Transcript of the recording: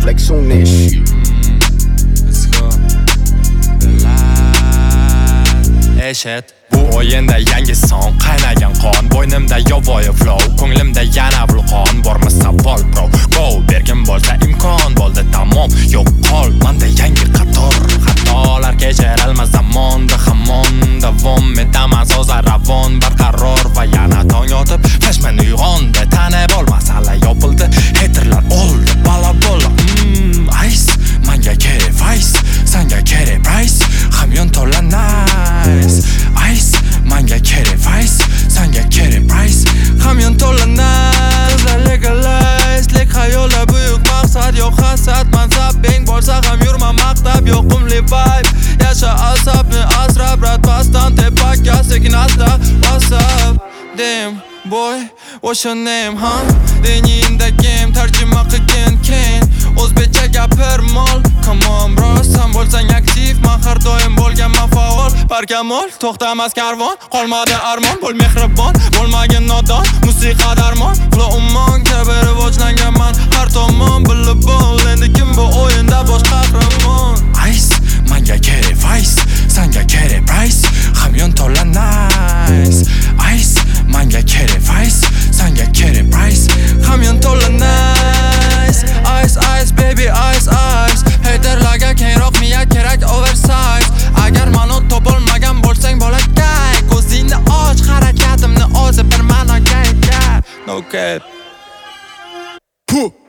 flex on this shit. Let's go. Eshet bu o'yinda yangi son, qaynagan qon, bo'ynimda yovvoyi flow, ko'nglimda yana vulqon, bormi savol bro. Go, bergin bo'lsa imkon, bo'ldi tamom, yo'q qol, menda yangi qator, xatolar kechirilmas zamonda hamon davom etaman so'zlar ravon, barqaror va yana tong yotib, flashman uyg'ondi, tana bo'lmas hali yopildi, haterlar oldi, bala bola, ice, manga kerak vice, sanga kerak price, hamyon to'la nice, ice, manga kerak vice, sanga kerak price, hamyon to'la nice, qizlar legalize, lek xayollar buyuk maqsad, yo'q hasad, mansab, beng bo'lsa ham yurma maqtab, yoqimli vibe, yasha asabni asrab, rat pastdan tepakka sekin asta, whatsapp, damn boy, what's your name, huh? Denyin the game, tarjima qilgin keyin, o'zbekcha gapir mol, come on bro, sen bo'lsang aktiv, men har doim bo'lganman faol, barkamol, to'xtamas karvon, qolmadi armon, bo'l mehribon, bo'lmagin nodon, musiqa darmon, flow ummon, kabi rivojlanganman, har tomon bilib bo'l, endi kim bu o'yinda bosh qahramon? Ice, manga kerak vice, sanga kerak price, hamyon to'la nice, ice, manga kerak vice, sanga kerak price, hamyon to'la nice, ice, ice, baby, ice, ice, haterlarga kengroq miya kerak oversize, agar mani topolmagan bo'lsang bolakay, ko'zingni och, harakatimni o'zi bir ma'noga ega, no cap.